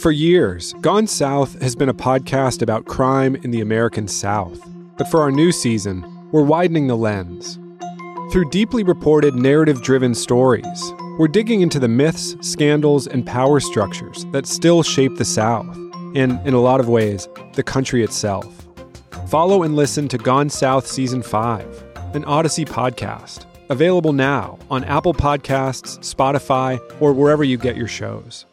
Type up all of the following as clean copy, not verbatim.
For years, Gone South has been a podcast about crime in the American South. But for our new season, we're widening the lens. Through deeply reported, narrative-driven stories, we're digging into the myths, scandals, and power structures that still shape the South, and, in a lot of ways, the country itself. Follow and listen to Gone South Season 5, an Odyssey podcast, available now on Apple Podcasts, Spotify, or wherever you get your shows.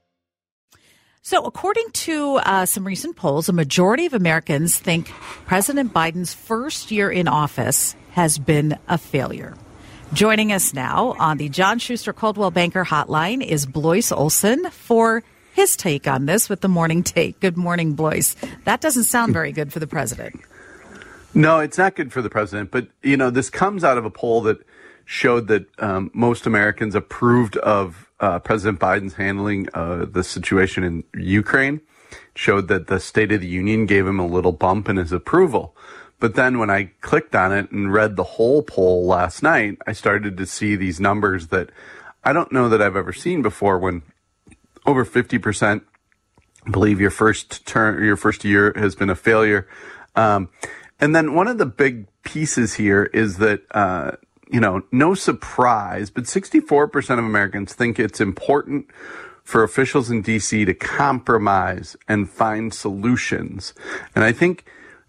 So according to some recent polls, a majority of Americans think President Biden's first year in office has been a failure. Joining us now on the John Schuster Coldwell Banker Hotline is Blois Olson for his take on this with the Morning Take. Good morning, Blois. That doesn't sound very good for the president. No, it's not good for the president. But, you know, this comes out of a poll that showed that most Americans approved of President Biden's handling the situation in Ukraine. Showed that the State of the Union gave him a little bump in his approval. But then when I clicked on it and read the whole poll last night, I started to see these numbers that I don't know that I've ever seen before, when over 50% believe your first year has been a failure. And then one of the big pieces here is that, no surprise, but 64% of Americans think it's important for officials in D.C. to compromise and find solutions. And I think,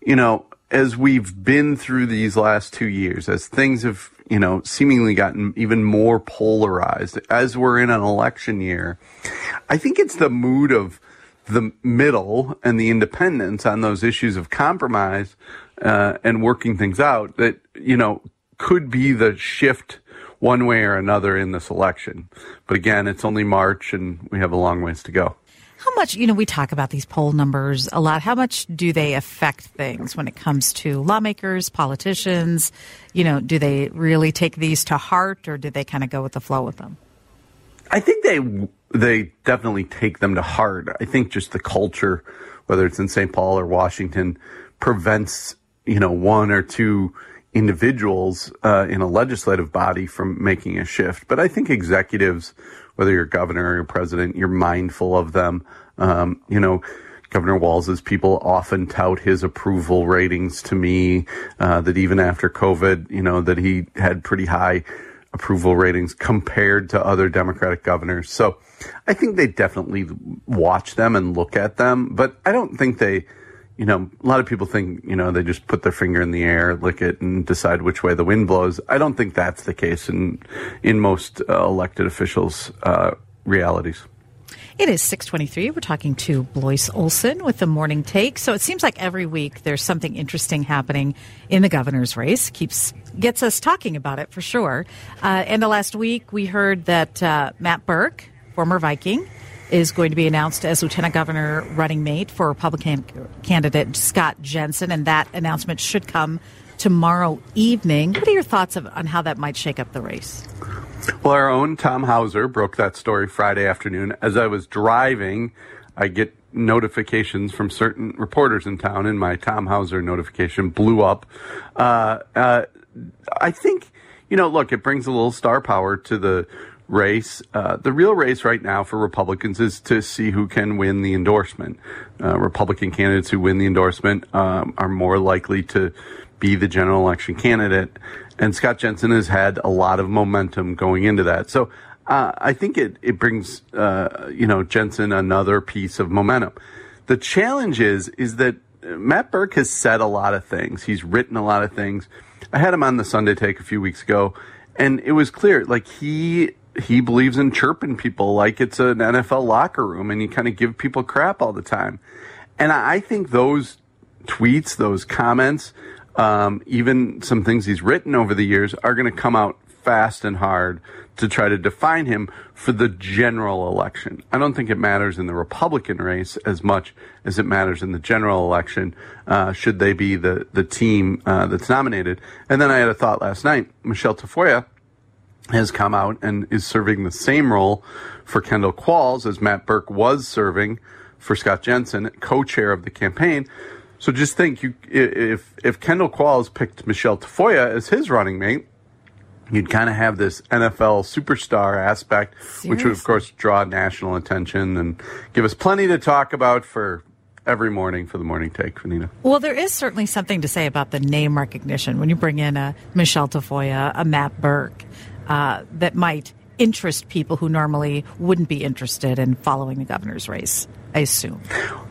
as we've been through these last 2 years, as things have, seemingly gotten even more polarized, as we're in an election year, I think it's the mood of the middle and the independents on those issues of compromise and working things out that, could be the shift one way or another in this election. But again, it's only March and we have a long ways to go. How much, we talk about these poll numbers a lot. How much do they affect things when it comes to lawmakers, politicians? Do they really take these to heart, or do they kind of go with the flow with them? I think they definitely take them to heart. I think just the culture, whether it's in St. Paul or Washington, prevents, one or two individuals in a legislative body from making a shift. But I think executives, whether you're governor or president, you're mindful of them. Governor Walz's people often tout his approval ratings to me, that even after COVID, that he had pretty high approval ratings compared to other Democratic governors. So I think they definitely watch them and look at them, but I don't think they, a lot of people think, they just put their finger in the air, lick it, and decide which way the wind blows. I don't think that's the case in most elected officials' realities. It is 6:23. We're talking to Blois Olson with the Morning Take. So it seems like every week there's something interesting happening in the governor's race. Gets us talking about it for sure. And the last week we heard that Matt Birk, former Viking, is going to be announced as lieutenant governor running mate for Republican candidate Scott Jensen, and that announcement should come tomorrow evening. What are your thoughts on how that might shake up the race? Well, our own Tom Hauser broke that story Friday afternoon. As I was driving, I get notifications from certain reporters in town, and my Tom Hauser notification blew up. I think, look, it brings a little star power to the race. The real race right now for Republicans is to see who can win the endorsement. Republican candidates who win the endorsement are more likely to be the general election candidate. And Scott Jensen has had a lot of momentum going into that. So I think it brings, Jensen another piece of momentum. The challenge is that Matt Birk has said a lot of things. He's written a lot of things. I had him on the Sunday Take a few weeks ago, and it was clear, like, he believes in chirping people like it's an NFL locker room, and you kind of give people crap all the time. And I think those tweets, those comments, even some things he's written over the years are going to come out fast and hard to try to define him for the general election. I don't think it matters in the Republican race as much as it matters in the general election, should they be the team that's nominated. And then I had a thought last night. Michelle Tafoya has come out and is serving the same role for Kendall Qualls as Matt Birk was serving for Scott Jensen, co-chair of the campaign. So just think, if Kendall Qualls picked Michelle Tafoya as his running mate, you'd kind of have this NFL superstar aspect, which would, of course, draw national attention and give us plenty to talk about for every morning for the morning take, Vanita. Well, there is certainly something to say about the name recognition when you bring in a Michelle Tafoya, a Matt Burke, that might interest people who normally wouldn't be interested in following the governor's race, I assume.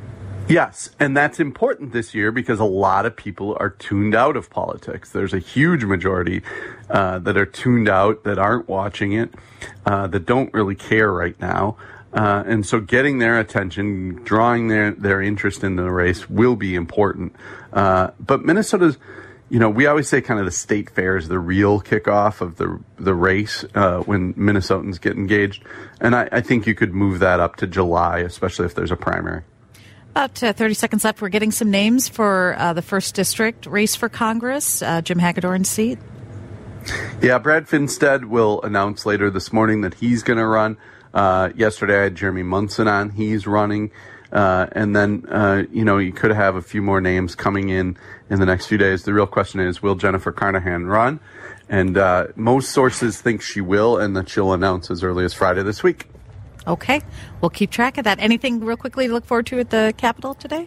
Yes, and that's important this year because a lot of people are tuned out of politics. There's a huge majority that are tuned out, that aren't watching it, that don't really care right now. And so getting their attention, drawing their interest in the race will be important. But Minnesota's, we always say kind of the state fair is the real kickoff of the race when Minnesotans get engaged. And I think you could move that up to July, especially if there's a primary. About 30 seconds left. We're getting some names for the 1st District race for Congress, Jim Hagedorn's seat. Yeah, Brad Finstead will announce later this morning that he's going to run. Yesterday I had Jeremy Munson on. He's running. And then, you could have a few more names coming in the next few days. The real question is, will Jennifer Carnahan run? And most sources think she will and that she'll announce as early as Friday this week. Okay. We'll keep track of that. Anything real quickly to look forward to at the Capitol today?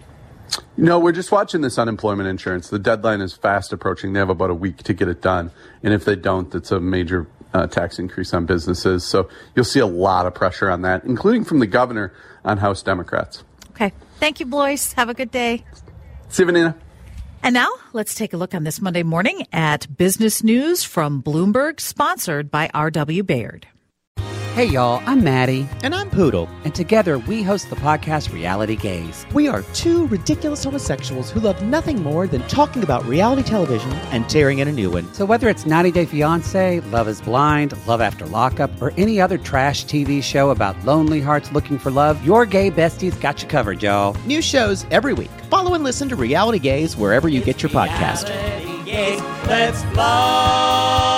No, we're just watching this unemployment insurance. The deadline is fast approaching. They have about a week to get it done. And if they don't, it's a major tax increase on businesses. So you'll see a lot of pressure on that, including from the governor on House Democrats. Okay. Thank you, Blois. Have a good day. See you, Vanina. And now let's take a look on this Monday morning at business news from Bloomberg, sponsored by R.W. Baird. Hey, y'all, I'm Maddie. And I'm Poodle. And together we host the podcast Reality Gaze. We are two ridiculous homosexuals who love nothing more than talking about reality television and tearing in a new one. So whether it's 90 Day Fiancé, Love is Blind, Love After Lockup, or any other trash TV show about lonely hearts looking for love, your gay besties got you covered, y'all. New shows every week. Follow and listen to Reality Gaze wherever you get your podcast. Reality Gaze, let's fly.